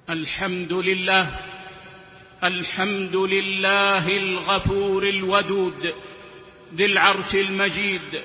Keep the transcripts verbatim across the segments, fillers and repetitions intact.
الحمد لله الحمد لله الغفور الودود ذي العرش المجيد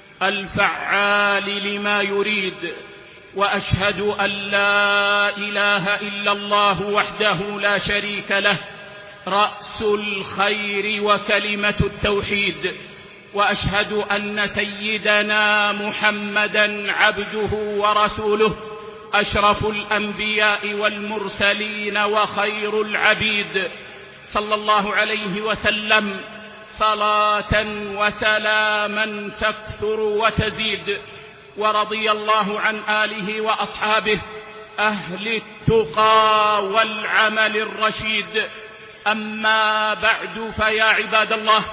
الفعال لما يريد، وأشهد أن لا إله إلا الله وحده لا شريك له رأس الخير وكلمة التوحيد، وأشهد أن سيدنا محمدًا عبده ورسوله أشرف الأنبياء والمرسلين وخير العبيد، صلى الله عليه وسلم صلاة وسلاما تكثر وتزيد. ورضي الله عن آله وأصحابه أهل التقى والعمل الرشيد. أما بعد، فيا عباد الله،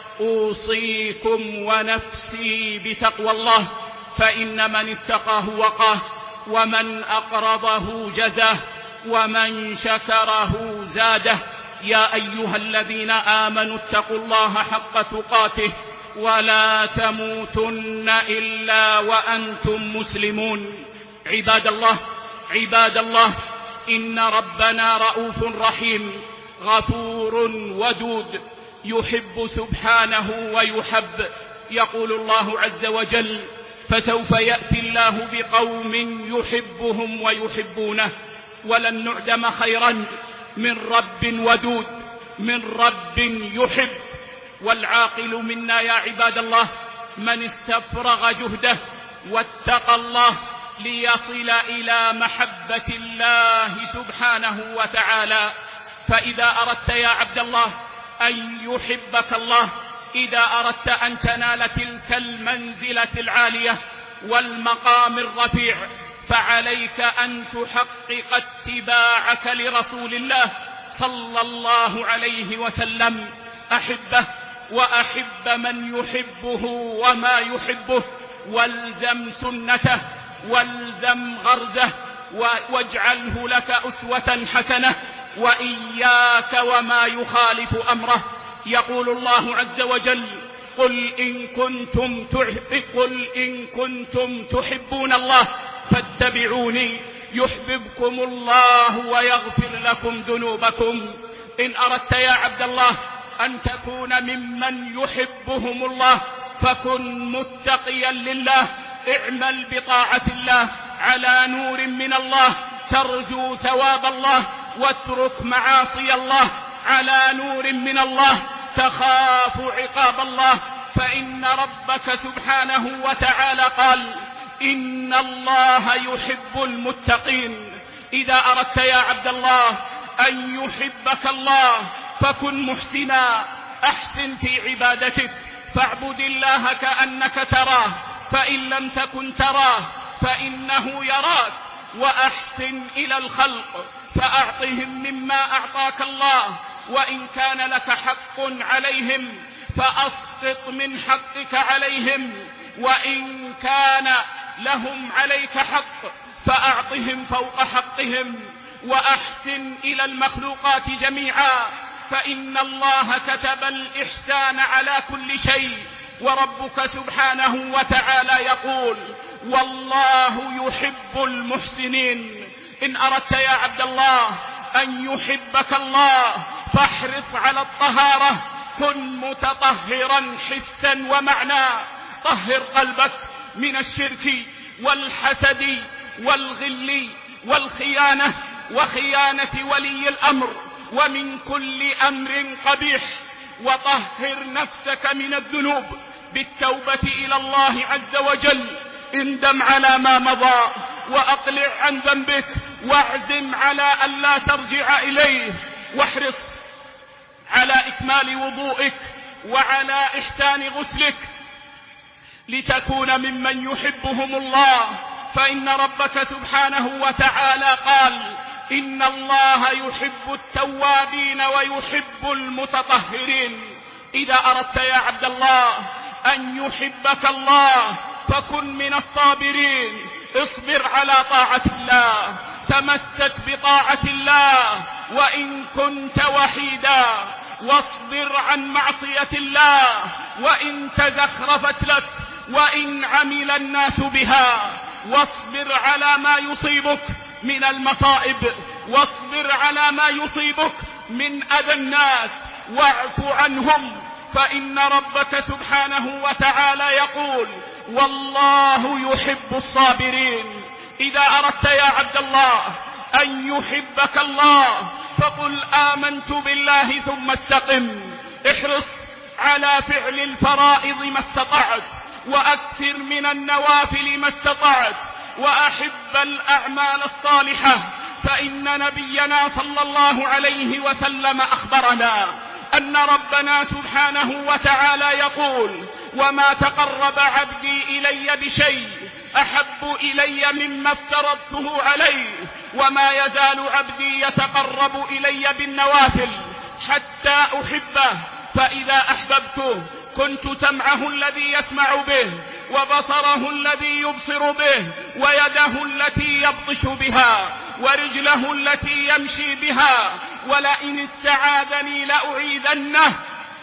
أوصيكم ونفسي بتقوى الله، فإن من اتقاه وقاه، ومن أقرضه جزاه، ومن شكره زاده. يا أيها الذين آمنوا اتقوا الله حق تقاته ولا تموتن إلا وأنتم مسلمون. عباد الله عباد الله إن ربنا رؤوف رحيم غفور ودود، يحب سبحانه ويحب. يقول الله عز وجل: فسوف يأتي الله بقوم يحبهم ويحبونه. ولن نعدم خيرا من رب ودود، من رب يحب. والعاقل منا يا عباد الله من استفرغ جهده واتقى الله ليصل إلى محبة الله سبحانه وتعالى. فإذا أردت يا عبد الله أن يحبك الله، إذا أردت أن تنال تلك المنزلة العالية والمقام الرفيع، فعليك أن تحقق اتباعك لرسول الله صلى الله عليه وسلم. أحبه وأحب من يحبه وما يحبه، والزم سنته والزم غرزه، واجعله لك أسوة حسنة، وإياك وما يخالف أمره. يقول الله عز وجل: قل إن كنتم قل إن كنتم تحبون الله فاتبعوني يحببكم الله ويغفر لكم ذنوبكم. إن أردت يا عبد الله أن تكون ممن يحبهم الله، فكن متقيا لله، اعمل بطاعة الله على نور من الله، ترجو ثواب الله، واترك معاصي الله على نور من الله، تخاف عقاب الله. فإن ربك سبحانه وتعالى قال: إن الله يحب المتقين. إذا أردت يا عبد الله أن يحبك الله فكن محسنا، أحسن في عبادتك، فاعبد الله كأنك تراه، فإن لم تكن تراه فإنه يراك. وأحسن إلى الخلق فأعطهم مما أعطاك الله، وإن كان لك حق عليهم فأسقط من حقك عليهم، وإن كان لهم عليك حق فأعطهم فوق حقهم. وأحسن إلى المخلوقات جميعا، فإن الله كتب الإحسان على كل شيء. وربك سبحانه وتعالى يقول: والله يحب المحسنين. إن أردت يا عبد الله أن يحبك الله فاحرص على الطهارة، كن متطهرا حسا ومعنى. طهر قلبك من الشرك والحسد والغل والخيانة وخيانة ولي الأمر، ومن كل أمر قبيح. وطهر نفسك من الذنوب بالتوبة إلى الله عز وجل. اندم على ما مضى وأقلع عن ذنبك، واعزم على أن لا ترجع إليه، واحرص على إكمال وضوئك وعلى إحسان غسلك لتكون ممن يحبهم الله. فإن ربك سبحانه وتعالى قال: إن الله يحب التوابين ويحب المتطهرين. إذا أردت يا عبد الله أن يحبك الله فكن من الصابرين، اصبر على طاعة الله، تمسك بطاعة الله وإن كنت وحيدا، واصبر عن معصية الله وإن تزخرفت لك وإن عمل الناس بها، واصبر على ما يصيبك من المصائب واصبر على ما يصيبك من أذى الناس واعف عنهم، فإن ربك سبحانه وتعالى يقول: والله يحب الصابرين. إذا أردت يا عبد الله أن يحبك الله فقل آمنت بالله ثم استقم. احرص على فعل الفرائض ما استطعت، وأكثر من النوافل ما استطعت، وأحب الأعمال الصالحة، فإن نبينا صلى الله عليه وسلم أخبرنا أن ربنا سبحانه وتعالى يقول: وما تقرب عبدي إلي بشيء أحب إلي مما افترضته عليه، وما يزال عبدي يتقرب إلي بالنوافل حتى أحبه، فإذا أحببته كنت سمعه الذي يسمع به، وبصره الذي يبصر به، ويده التي يبطش بها، ورجله التي يمشي بها، ولئن استعاذني لأعيذنه.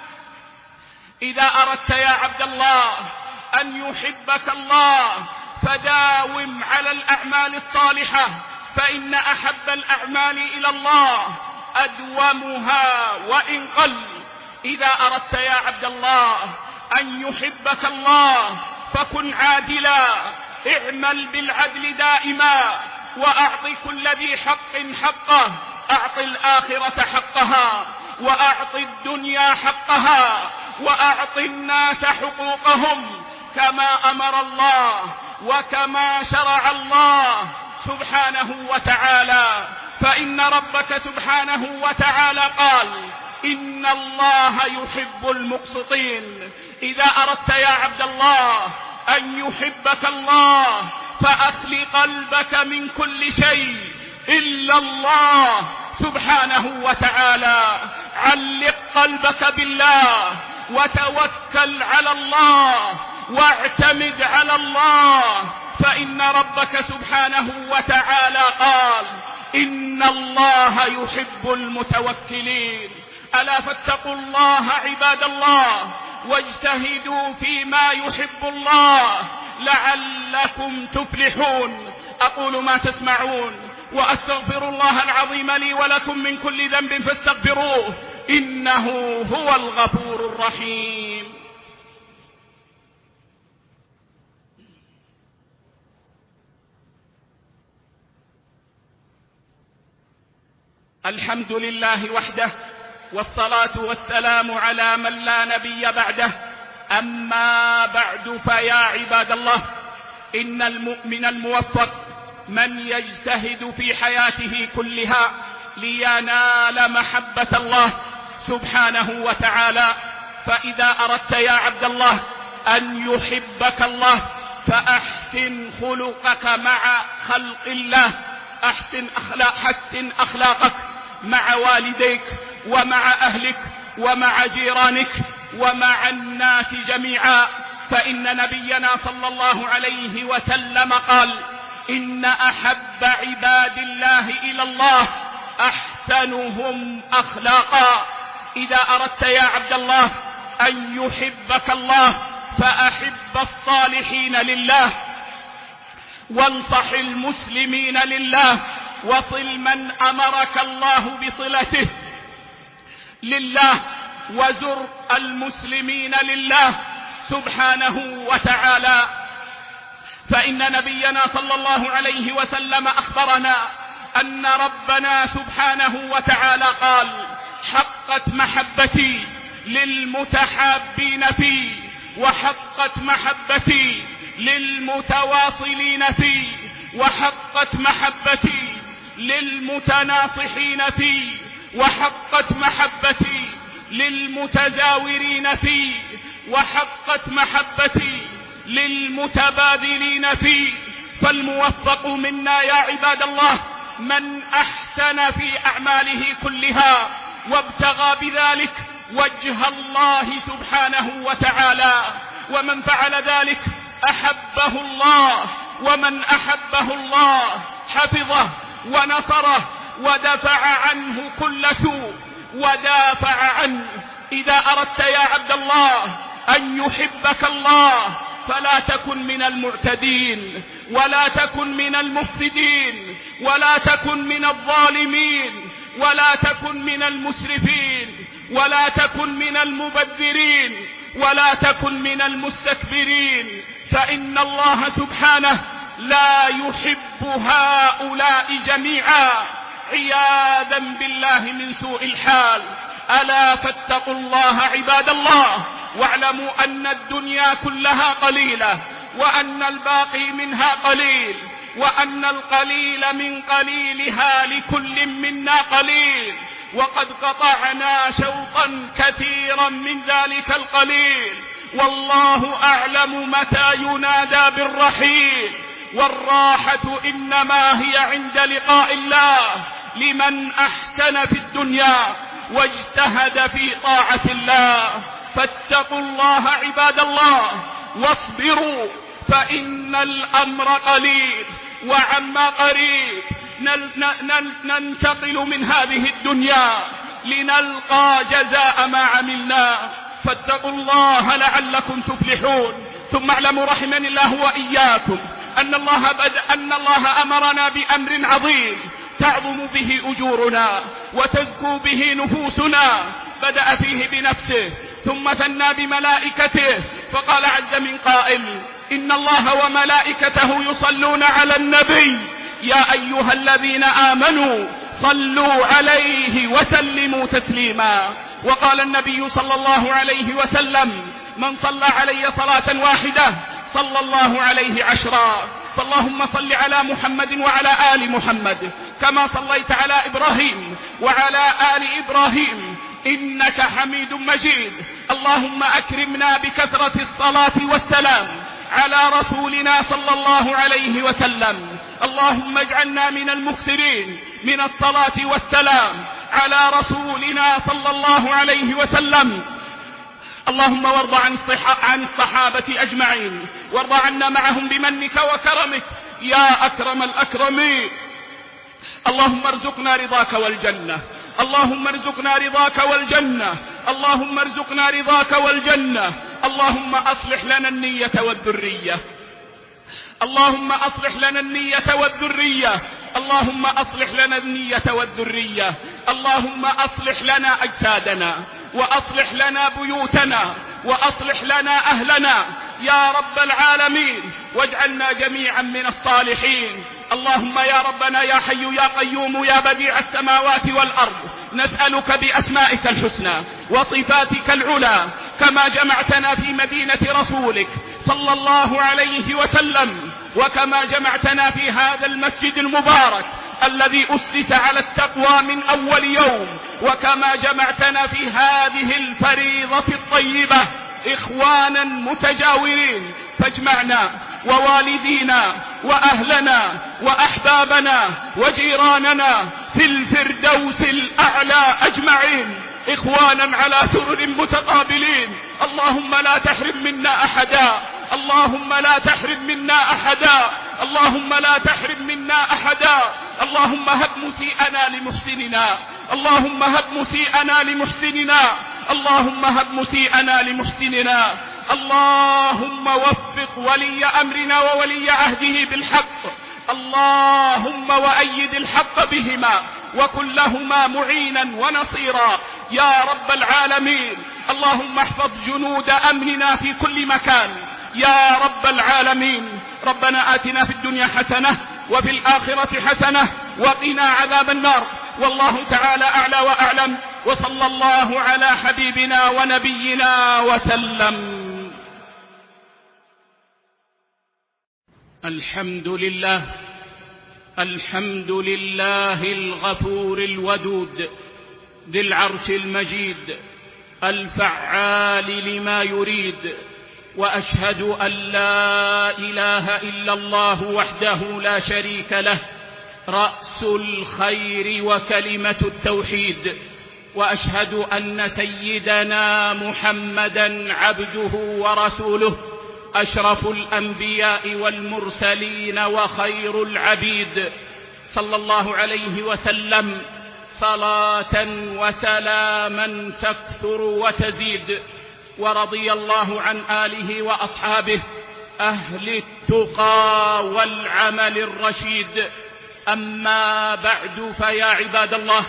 إذا أردت يا عبد الله أن يحبك الله فداوم على الأعمال الصالحة، فإن أحب الأعمال إلى الله أدومها وإن قل. إذا أردت يا عبد الله أن يحبك الله فكن عادلا، اعمل بالعدل دائما، وأعط كل ذي حق حقه، أعط الآخرة حقها، وأعط الدنيا حقها، وأعط الناس حقوقهم كما أمر الله وكما شرع الله سبحانه وتعالى. فإن ربك سبحانه وتعالى قال: إن الله يحب المقسطين. إذا أردت يا عبد الله أن يحبك الله فأخل قلبك من كل شيء إلا الله سبحانه وتعالى، علق قلبك بالله، وتوكل على الله، واعتمد على الله، فإن ربك سبحانه وتعالى قال: إن الله يحب المتوكلين. ألا فاتقوا الله عباد الله، واجتهدوا فيما يحب الله لعلكم تفلحون. أقول ما تسمعون، وأستغفر الله العظيم لي ولكم من كل ذنب فاستغفروه، إنه هو الغفور الرحيم. الحمد لله وحده، والصلاة والسلام على من لا نبي بعده. أما بعد، فيا عباد الله، إن المؤمن الموفق من يجتهد في حياته كلها لينال محبة الله سبحانه وتعالى. فإذا أردت يا عبد الله أن يحبك الله فأحسن خلقك مع خلق الله، أحسن أخلاق حسن أخلاقك مع والديك ومع أهلك ومع جيرانك ومع الناس جميعا. فإن نبينا صلى الله عليه وسلم قال: إن أحب عباد الله إلى الله أحسنهم أخلاقا. إذا أردت يا عبد الله أن يحبك الله فأحب الصالحين لله، وانصح المسلمين لله، وصل من أمرك الله بصلته لله، وزر المسلمين لله سبحانه وتعالى. فإن نبينا صلى الله عليه وسلم أخبرنا أن ربنا سبحانه وتعالى قال: حقت محبتي للمتحابين فيه، وحقت محبتي للمتواصلين فيه، وحقت محبتي للمتناصحين فيه، وحقت محبتي للمتزاورين فيه، وحقت محبتي للمتبادلين فيه. فالموفق منا يا عباد الله من أحسن في أعماله كلها وابتغى بذلك وجه الله سبحانه وتعالى، ومن فعل ذلك أحبه الله، ومن أحبه الله حفظه ونصره ودفع عنه كل سوء ودافع عنه. إذا أردت يا عبد الله أن يحبك الله فلا تكن من المعتدين، ولا تكن من المفسدين، ولا تكن من الظالمين، ولا تكن من المسرفين، ولا تكن من المبذرين، ولا تكن من المستكبرين، فإن الله سبحانه لا يحب هؤلاء جميعا، عياذا بالله من سوء الحال. ألا فاتقوا الله عباد الله، واعلموا أن الدنيا كلها قليلة، وأن الباقي منها قليل، وأن القليل من قليلها لكل منا قليل، وقد قطعنا شوطا كثيرا من ذلك القليل، والله أعلم متى ينادى بالرحيل، والراحة إنما هي عند لقاء الله لمن أحسن في الدنيا واجتهد في طاعة الله. فاتقوا الله عباد الله واصبروا، فإن الأمر قليل وعما قريب ننتقل من هذه الدنيا لنلقى جزاء ما عملنا. فاتقوا الله لعلكم تفلحون. ثم اعلموا رحمني الله وإياكم أن الله, بد... أن الله أمرنا بأمر عظيم تعظم به أجورنا وتزكو به نفوسنا، بدأ فيه بنفسه ثم ثنى بملائكته، فقال عز من قائل: إن الله وملائكته يصلون على النبي يا أيها الذين آمنوا صلوا عليه وسلموا تسليما. وقال النبي صلى الله عليه وسلم: من صلى علي صلاة واحدة صلى الله عليه عشرا. فاللهم صل على محمد وعلى آل محمد كما صليت على إبراهيم وعلى آل إبراهيم إنك حميد مجيد. اللهم أكرمنا بكثرة الصلاة والسلام على رسولنا صلى الله عليه وسلم. اللهم اجعلنا من المكثرين من الصلاة والسلام على رسولنا صلى الله عليه وسلم. اللهم وارض عن عن الصحابة أجمعين، وارض عنا معهم بمنك وكرمك يا أكرم الأكرمين. اللهم ارزقنا رضاك والجنة، اللهم ارزقنا رضاك والجنة، اللهم ارزقنا رضاك والجنة. اللهم أصلح لنا النية والذرية، اللهم أصلح لنا النية والذرية، اللهم أصلح لنا النية والذرية. اللهم أصلح لنا أجسادنا، وأصلح لنا بيوتنا، وأصلح لنا أهلنا يا رب العالمين، واجعلنا جميعا من الصالحين. اللهم يا ربنا يا حي يا قيوم يا بديع السماوات والأرض، نسألك بأسمائك الحسنى وصفاتك العلى كما جمعتنا في مدينة رسولك صلى الله عليه وسلم، وكما جمعتنا في هذا المسجد المبارك الذي أسس على التقوى من أول يوم، وكما جمعتنا في هذه الفريضة الطيبة إخوانا متجاورين، فاجمعنا ووالدينا وأهلنا وأحبابنا وجيراننا في الفردوس الأعلى أجمعين إخوانا على سرر متقابلين. اللهم لا تحرم منا أحدا، اللهم لا تحرم منا أحدا، اللهم لا تحرم منا أحدا. اللهم هب مسيئنا لمحسننا، اللهم هب مسيئنا لمحسننا، اللهم هب مسيئنا لمحسننا. اللهم وفق ولي أمرنا وولي عهده بالحق، اللهم وأيد الحق بهما وكن لهما معينا ونصيرا يا رب العالمين. اللهم احفظ جنود أمننا في كل مكان يا رب العالمين. ربنا آتنا في الدنيا حسنة وفي الآخرة حسنة وقنا عذاب النار. والله تعالى أعلى وأعلم، وصلى الله على حبيبنا ونبينا وسلم. الحمد لله، الحمد لله الغفور الودود ذي العرش المجيد الفعال لما يريد، وأشهد أن لا إله إلا الله وحده لا شريك له رأس الخير وكلمة التوحيد، وأشهد أن سيدنا محمدًا عبده ورسوله أشرف الأنبياء والمرسلين وخير العبيد، صلى الله عليه وسلم صلاة وسلاما تكثر وتزيد. ورضي الله عن آله وأصحابه أهل التقى والعمل الرشيد. أما بعد، فيا عباد الله،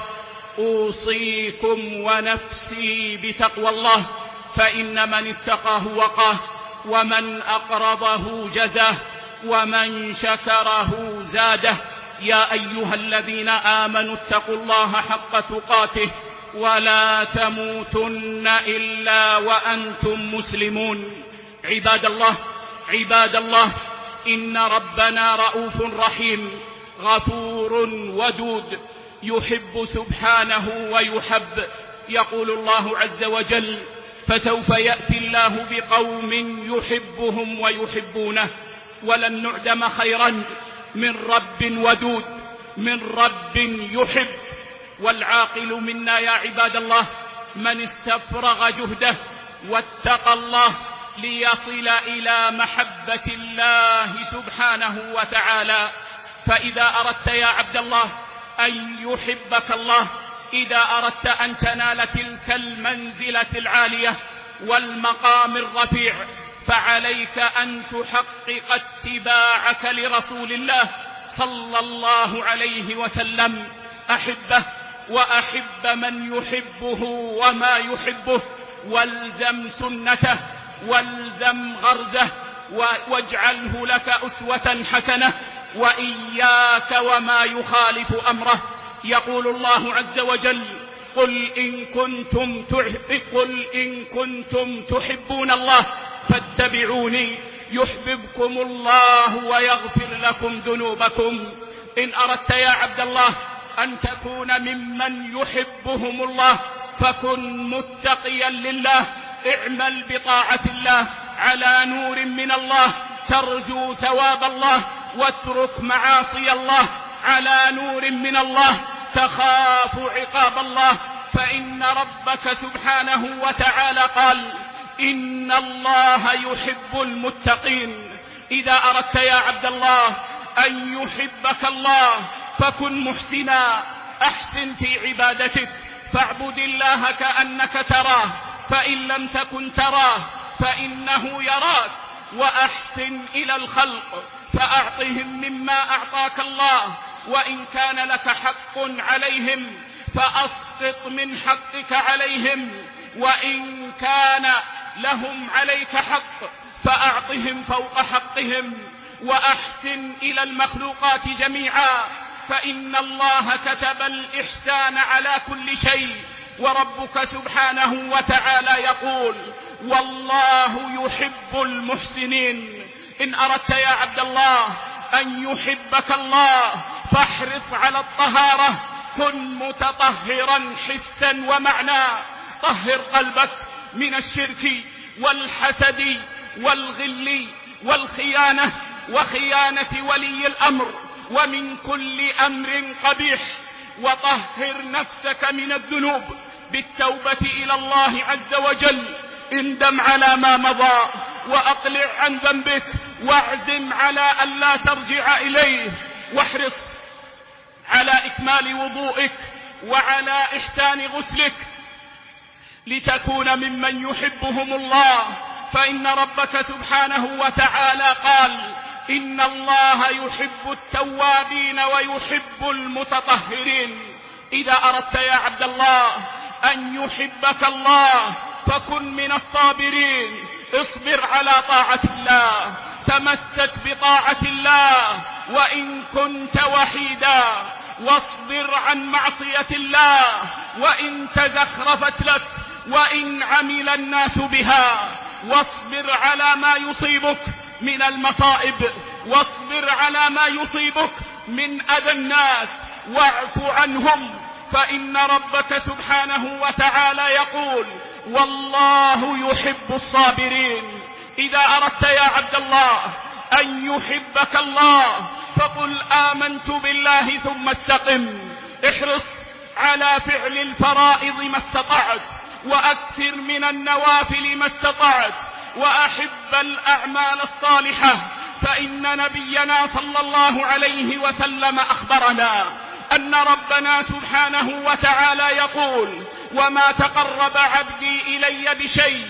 أوصيكم ونفسي بتقوى الله، فإن من اتقاه وقاه، ومن أقرضه جزاه، ومن شكره زاده. يا أيها الذين آمنوا اتقوا الله حق تقاته ولا تموتن إلا وأنتم مسلمون. عباد الله عباد الله إن ربنا رؤوف رحيم غفور ودود، يحب سبحانه ويحب. يقول الله عز وجل: فسوف يأتي الله بقوم يحبهم ويحبونه. ولن نعدم خيرا من رب ودود، من رب يحب. والعاقل منا يا عباد الله من استفرغ جهده واتقى الله ليصل إلى محبة الله سبحانه وتعالى. فإذا أردت يا عبد الله أن يحبك الله، إذا أردت أن تنال تلك المنزلة العالية والمقام الرفيع، فعليك أن تحقق اتباعك لرسول الله صلى الله عليه وسلم. أحبه وأحب من يحبه وما يحبه، والزم سنته والزم غرزه، واجعله لك أسوة حسنة، وإياك وما يخالف أمره. يقول الله عز وجل: قل إن كنتم قل إن كنتم تحبون الله فاتبعوني يحببكم الله ويغفر لكم ذنوبكم. إن أردت يا عبد الله أن تكون ممن يحبهم الله فكن متقيا لله، اعمل بطاعة الله على نور من الله، ترجو ثواب الله، واترك معاصي الله على نور من الله، تخاف عقاب الله. فإن ربك سبحانه وتعالى قال: إن الله يحب المتقين. إذا أردت يا عبد الله أن يحبك الله فكن محسنا، أحسن في عبادتك، فاعبد الله كأنك تراه، فإن لم تكن تراه فإنه يراك. وأحسن إلى الخلق فأعطهم مما أعطاك الله، وإن كان لك حق عليهم فأسقط من حقك عليهم، وإن كان لهم عليك حق فأعطهم فوق حقهم. وأحسن إلى المخلوقات جميعا، فإن الله كتب الإحسان على كل شيء. وربك سبحانه وتعالى يقول: والله يحب المحسنين. إن أردت يا عبد الله أن يحبك الله فاحرص على الطهارة، كن متطهرا حسا ومعنى. طهر قلبك من الشرك والحسد والغل والخيانة وخيانة ولي الأمر، ومن كل أمر قبيح. وطهر نفسك من الذنوب بالتوبة إلى الله عز وجل. اندم على ما مضى وأقلع عن ذنبك، واعزم على أن لا ترجع إليه، واحرص على إكمال وضوئك وعلى إحسان غسلك لتكون ممن يحبهم الله. فإن ربك سبحانه وتعالى قال: إن الله يحب التوابين ويحب المتطهرين. إذا أردت يا عبد الله أن يحبك الله فكن من الصابرين، اصبر على طاعة الله، تمسك بطاعة الله وإن كنت وحيدا، واصبر عن معصية الله وإن تزخرفت لك وإن عمل الناس بها. واصبر على ما يصيبك من المصائب، واصبر على ما يصيبك من أذى الناس، واعف عنهم، فإن ربك سبحانه وتعالى يقول: والله يحب الصابرين. إذا أردت يا عبد الله أن يحبك الله فقل آمنت بالله ثم استقم. احرص على فعل الفرائض ما استطعت، وأكثر من النوافل ما استطعت، وأحب الأعمال الصالحة. فإن نبينا صلى الله عليه وسلم أخبرنا أن ربنا سبحانه وتعالى يقول: وما تقرب عبدي إلي بشيء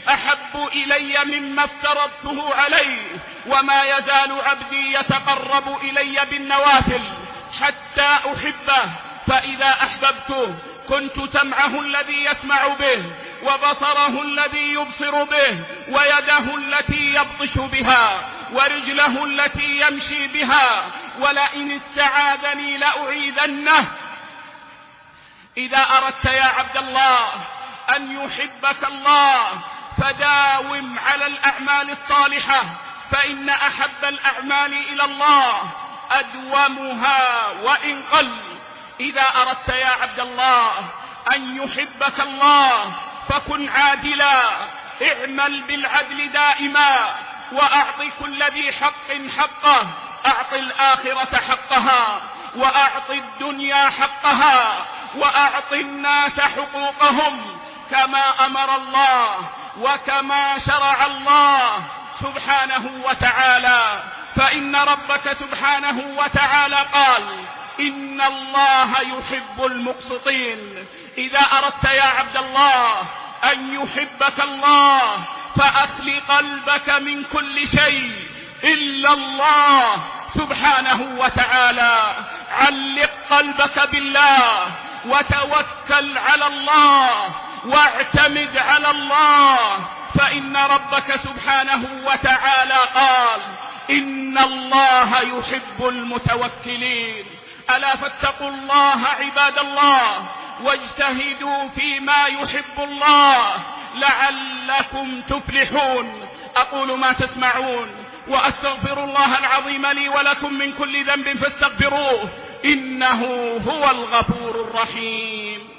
أحب إلي مما افترضته عليه، وما يزال عبدي يتقرب إلي بالنوافل حتى أحبه، فإذا أحببته كنت سمعه الذي يسمع به، وبصره الذي يبصر به، ويده التي يبطش بها، ورجله التي يمشي بها، ولئن استعاذني لأعيذنه. إذا أردت يا عبد الله أن يحبك الله فداوم على الأعمال الصالحة، فإن أحب الأعمال إلى الله أدومها وإن قل. إذا أردت يا عبد الله أن يحبك الله فكن عادلا، اعمل بالعدل دائما، وأعط كل ذي حق حقه، أعط الآخرة حقها، وأعط الدنيا حقها، وأعط الناس حقوقهم كما أمر الله وكما شرع الله سبحانه وتعالى. فإن ربك سبحانه وتعالى قال: إن الله يحب المقسطين. إذا أردت يا عبد الله أن يحبك الله فأخل قلبك من كل شيء إلا الله سبحانه وتعالى، علق قلبك بالله، وتوكل على الله، واعتمد على الله، فإن ربك سبحانه وتعالى قال: إن الله يحب المتوكلين. ألا فاتقوا الله عباد الله، واجتهدوا فيما يحب الله لعلكم تفلحون. أقول ما تسمعون، وأستغفر الله العظيم لي ولكم من كل ذنب فاستغفروه، إنه هو الغفور الرحيم.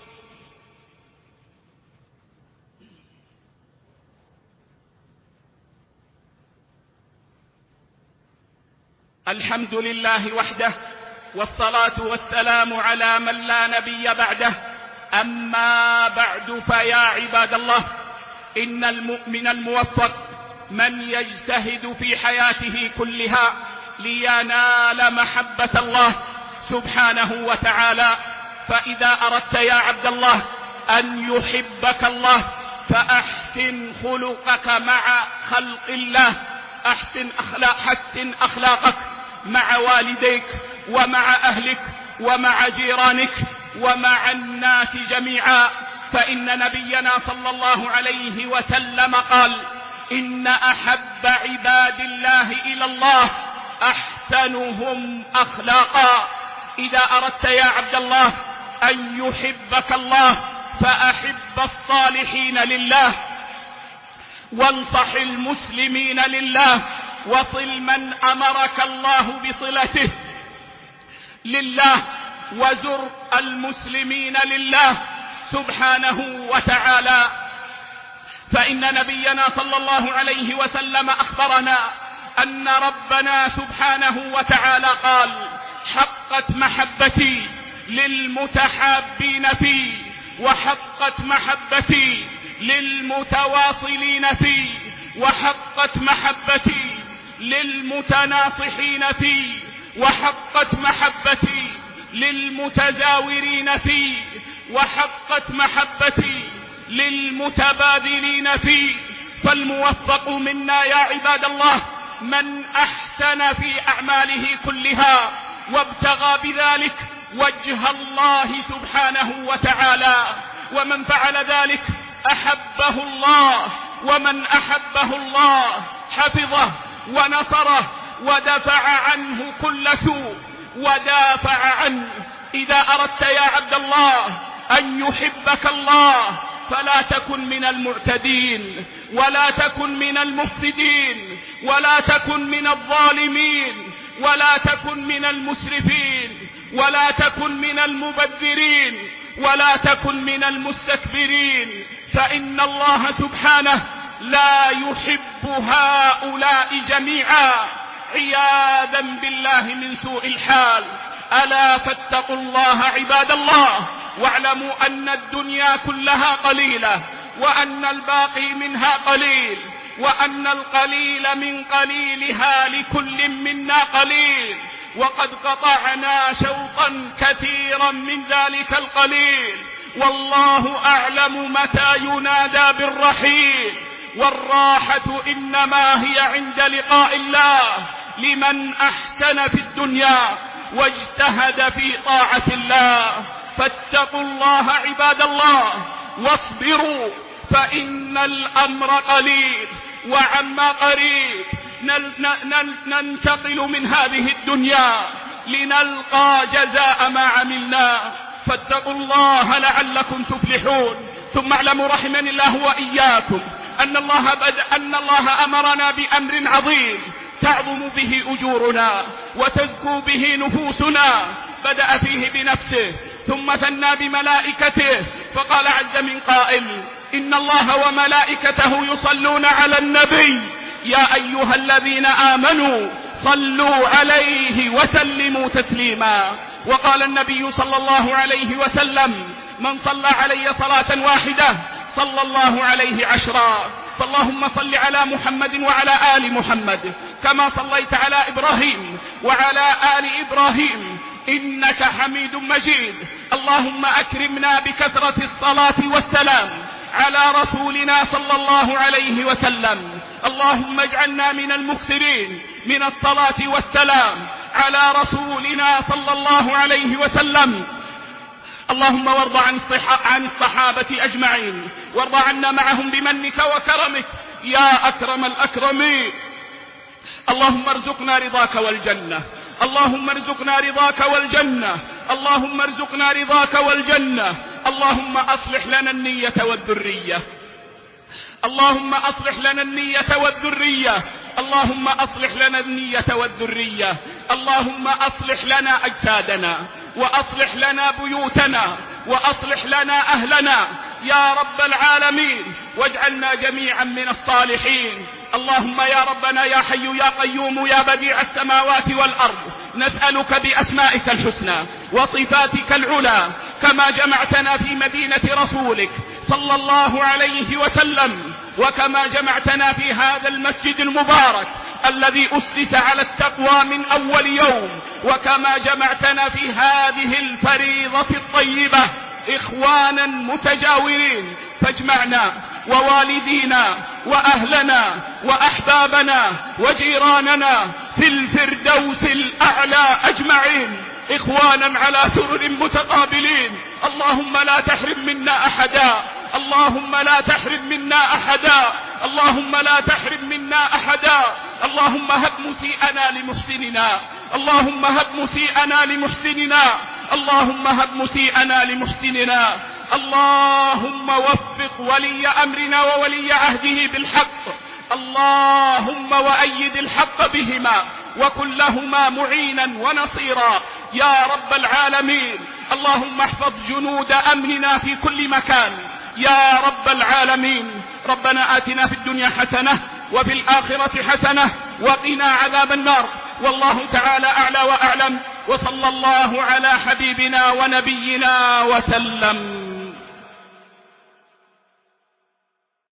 الحمد لله وحده، والصلاة والسلام على من لا نبي بعده. أما بعد، فيا عباد الله، إن المؤمن الموفق من يجتهد في حياته كلها لينال محبة الله سبحانه وتعالى. فإذا أردت يا عبد الله أن يحبك الله فأحسن خلقك مع خلق الله، أحسن أخلاق حسن أخلاقك مع والديك ومع أهلك ومع جيرانك ومع الناس جميعا. فإن نبينا صلى الله عليه وسلم قال: إن أحب عباد الله إلى الله أحسنهم أخلاقا. إذا أردت يا عبد الله أن يحبك الله فأحب الصالحين لله، وانصح المسلمين لله، وصل من أمرك الله بصلته لله، وزر المسلمين لله سبحانه وتعالى. فإن نبينا صلى الله عليه وسلم أخبرنا أن ربنا سبحانه وتعالى قال: حقت محبتي للمتحابين فيه، وحقت محبتي للمتواصلين فيه، وحقت محبتي للمتناصحين فيه، وحقت محبتي للمتزاورين فيه، وحقت محبتي للمتبادلين فيه. فالموفق منا يا عباد الله من أحسن في أعماله كلها وابتغى بذلك وجه الله سبحانه وتعالى، ومن فعل ذلك أحبه الله، ومن أحبه الله حفظه ونصره ودفع عنه كل سوء ودافع عنه. إذا أردت يا عبد الله أن يحبك الله فلا تكن من المعتدين، ولا تكن من المفسدين، ولا تكن من الظالمين، ولا تكن من المسرفين، ولا تكن من المبذرين، ولا تكن من المستكبرين، فإن الله سبحانه لا يحب هؤلاء جميعا، عياذا بالله من سوء الحال. ألا فاتقوا الله عباد الله، واعلموا أن الدنيا كلها قليلة، وأن الباقي منها قليل، وأن القليل من قليلها لكل منا قليل، وقد قطعنا شوطا كثيرا من ذلك القليل، والله أعلم متى ينادى بالرحيل، والراحة إنما هي عند لقاء الله لمن أحسن في الدنيا واجتهد في طاعة الله. فاتقوا الله عباد الله واصبروا، فإن الأمر قليل وعما قريب ننتقل من هذه الدنيا لنلقى جزاء ما عملنا. فاتقوا الله لعلكم تفلحون. ثم اعلموا رحمني الله وإياكم أن الله, بد... أن الله أمرنا بأمر عظيم تعظم به أجورنا وتزكو به نفوسنا. بدأ فيه بنفسه ثم ثنى بملائكته، فقال عز من قائل: إن الله وملائكته يصلون على النبي يا أيها الذين آمنوا صلوا عليه وسلموا تسليما. وقال النبي صلى الله عليه وسلم: من صلى علي صلاة واحدة صلى الله عليه عشرا. فاللهم صل على محمد وعلى آل محمد كما صليت على إبراهيم وعلى آل إبراهيم إنك حميد مجيد. اللهم أكرمنا بكثرة الصلاة والسلام على رسولنا صلى الله عليه وسلم. اللهم اجعلنا من المكثرين من الصلاة والسلام على رسولنا صلى الله عليه وسلم. اللهم وارض عن عن الصحابة أجمعين، وارض عنا معهم بمنك وكرمك يا أكرم الأكرمين. اللهم ارزقنا رضاك والجنة، اللهم ارزقنا رضاك والجنة، اللهم ارزقنا رضاك والجنة. اللهم أصلح لنا النية والذرية، اللهم أصلح لنا النية والذرية، اللهم أصلح لنا النية والذرية. اللهم أصلح لنا أجسادنا وأصلح لنا بيوتنا وأصلح لنا أهلنا يا رب العالمين، واجعلنا جميعا من الصالحين. اللهم يا ربنا يا حي يا قيوم يا بديع السماوات والأرض، نسألك بأسمائك الحسنى وصفاتك العلى كما جمعتنا في مدينة رسولك صلى الله عليه وسلم، وكما جمعتنا في هذا المسجد المبارك الذي أسس على التقوى من أول يوم، وكما جمعتنا في هذه الفريضة الطيبة إخوانا متجاورين، فاجمعنا ووالدينا وأهلنا وأحبابنا وجيراننا في الفردوس الأعلى أجمعين إخوانا على سرر متقابلين. اللهم لا تحرم منا أحدا، اللهم لا تحرم منا أحدا، اللهم لا تحرم منا أحدا. اللهم هب مسيئنا لمحسننا، اللهم هب مسيئنا لمحسننا، اللهم هب مسيئنا لمحسننا. اللهم وفق ولي أمرنا وولي عهده بالحق، اللهم وأيد الحق بهما وكن لهما معينا ونصيرا يا رب العالمين. اللهم احفظ جنود أمننا في كل مكان يا رب العالمين. ربنا آتنا في الدنيا حسنة وفي الآخرة حسنة وقنا عذاب النار. والله تعالى أعلى وأعلم، وصلى الله على حبيبنا ونبينا وسلم.